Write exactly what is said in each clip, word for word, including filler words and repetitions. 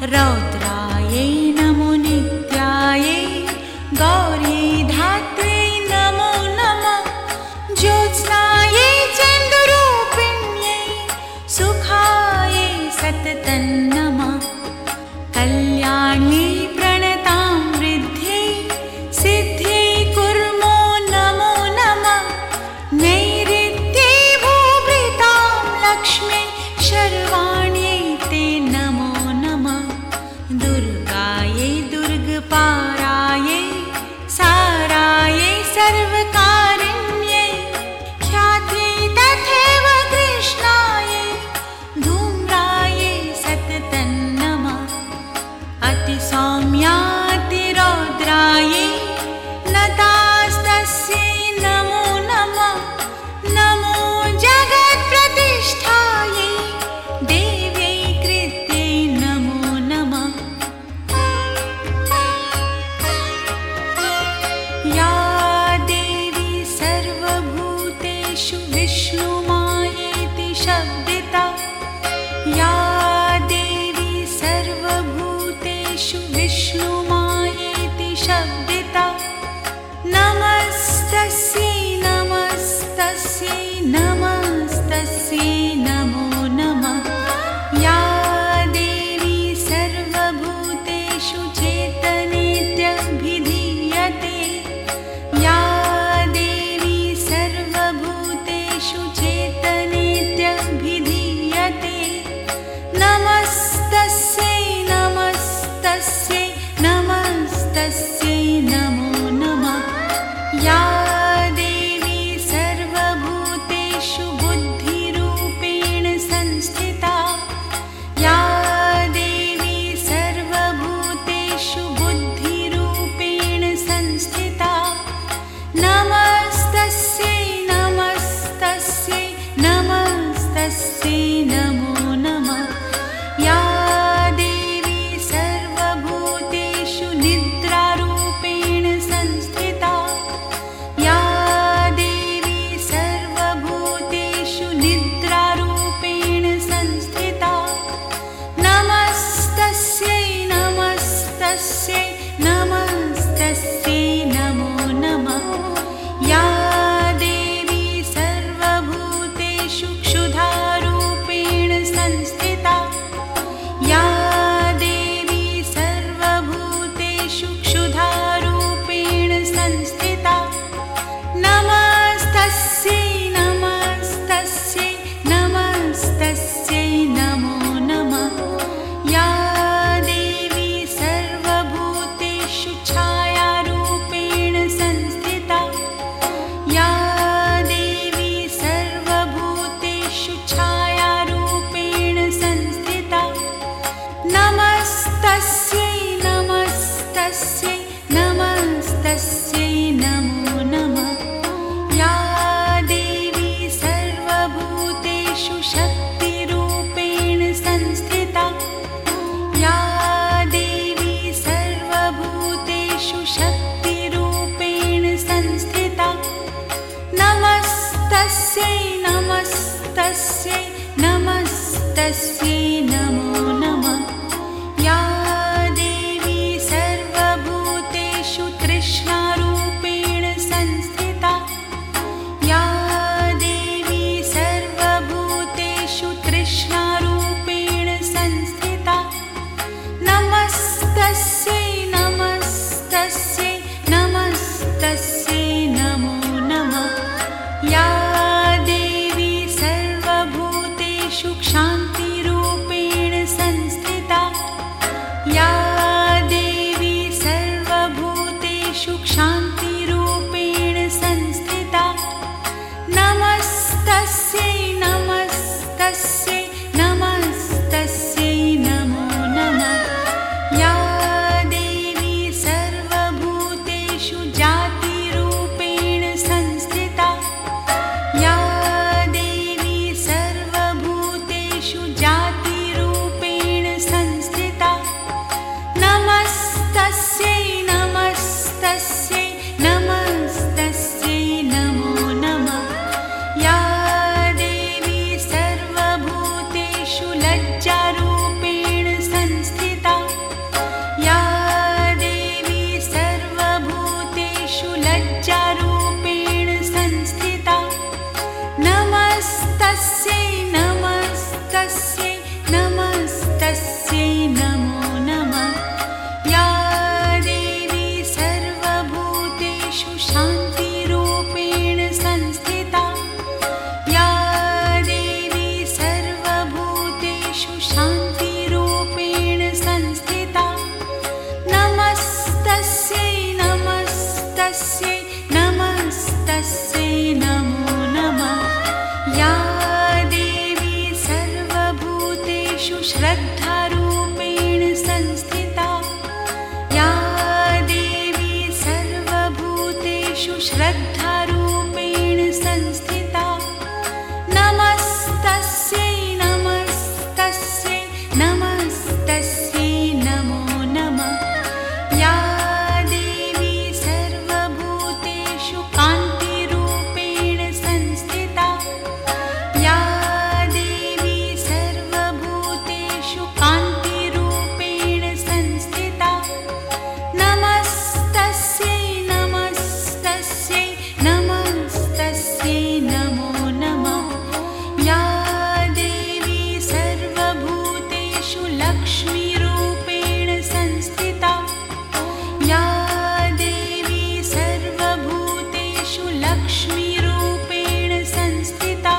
रौद्रायै नमो नित्यायै गौरी धात्र्यै नमो नमः ज्योत्स्नायै चन्द्ररूपिण्यै सुखायै सततं नमः कल्याण्यै प्रणतां वृद्ध्यै सिद्ध्यै कुर्मो नमो नमः नैऋत्यै भूभृतां लक्ष्म्यै शर्वाण्यै ते नमो नमः दुर्गायै दुर्गपारायै सारायै सर्वकारिण्यै ख्यात्यै तथैव कृष्णायै धूम्रायै सततं नमः अतिसौम्यातिरौद्रायै नतास्तस्यै नमो नमः नमो जगत्प्रतिष्ठायै देव्यै कृत्यै नमो नमः या देवी सर्वभूतेषु विष्णुमायेति शब्दिता या देवी सर्वभूतेषु विष्णुमायेति शब्दिता नमस्तस्यै नमस्तस्यै नमस्तस्यै नमो नमः या देवी सर्वभूतेषु चेतनेत्यभिधीयते या देवी सर्वभूतेषु चेतनेत्यभिधीयते नमस्तस्यै नमस्तस्यै नमस्तस्यै नमो नमः या देवी सर्वभूतेषु बुद्धिरूपेण संस्थिता या देवी सर्वभूतेषु बुद्धिरूपेण संस्थिता नमस्तस्यै नमस्तस्यै नमस्तस्यै नमो नमः या देवी सर्वभूतेषु निद्रारूपेण संस्थिता या देवी सर्वभूतेषु निद्रारूपेण संस्थिता नमस्तस्यै नमस्तस्यै नमस्तस्यै नमो नमः या देवी सर्वभूतेषु क्षुधारूपेण संस्थिता या देवी सर्वभूतेषु क्षुधारूपेण संस्थिता नमस्तस्यै नमस्तस्यै नमस्तस्यै नमो नमः या देवी सर्वभूतेषु छायारूपेण संस्थिता या देवी सर्वभूतेषु छायारूपेण संस्थिता नमस्तस्यै नमस्तस्यै नमस्तस्यै नमो नमः या देवी सर्वभूतेषु शक्तिरूपेण संस्थिता या देवी सर्वभूतेषु शक्तिरूपेण संस्थिता नमस्तस्यै नमस्तस्यै नमस्तस्यै नमो नमः या देवी सर्वभूतेषु तृष्णारूपेण संस्थिता या देवी सर्वभूतेषु तृष्णारूपेण संस्थिता नमस्तस्यै नमस्तस्यै नमस्तस्यै नमो नमः या देवी सर्वभूतेषु क्षान्तिरूपेण श्रद्धारूपेण संस्थिता या देवी सर्वभूतेषु श्रद्धारूपेण संस्थिता नमस्तस्यै नमस्तस्यै नमस्तस्यै नमो नमः या देवी सर्वभूतेषु कान्तिरूपेण संस्थिता या देवी सर्वभूतेषु कान्तिरूपेण संस्थिता नमस्तस्यै नमस्तस्यै नमस्तस्यै नमो नमः या देवी सर्वभूतेषु लक्ष्मीरूपेण संस्थिता या देवी सर्वभूतेषु लक्ष्मीरूपेण संस्थिता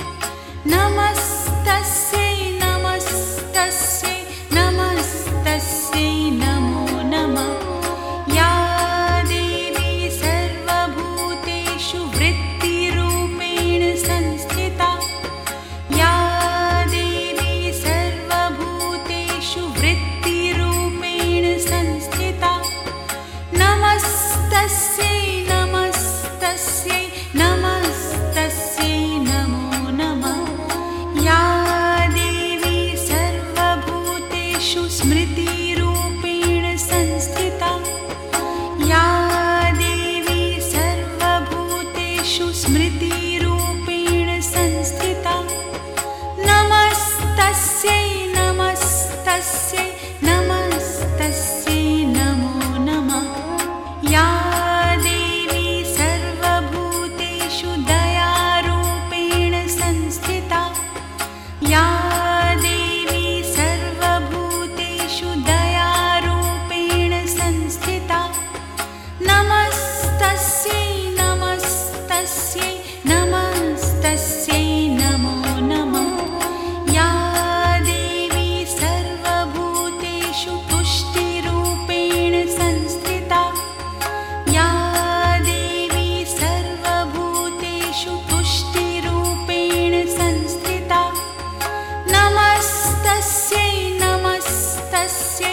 नमस्तस्यै नमस्तस्यै नमस्तस्यै नमो नमः या देवी सर्वभूतेषु वृत्तिरूपेण संस्थिता या देवी सर्वभूतेषु वृत्तिरूपेण संस्थिता नमस्तस्यै नमस्तस्यै नमस्तस्यै नमो नमः या देवी सर्वभूतेषु स्मृतिरूपेण संस्थिता या देवी सर्वभूतेषु स्मृतिरूपेण संस्थिता नमस्तस्यै नमस्तस्यै नमस्तस्यै नमो नमः या देवी सर्वभूतेषु दयारूपेण संस्थिता या देवी सर्वभूतेषु दयारूपेण संस्थिता नमस्तस्यै नमस्तस्यै नमस्तस्यै नमो नमः या देवी सर्वभूतेषु तुष्टिरूपेण संस्थिता या देवी सर्वभूतेषु तुष्टिरूपेण संस्थिता नमस्तस्यै नमस्तस्यै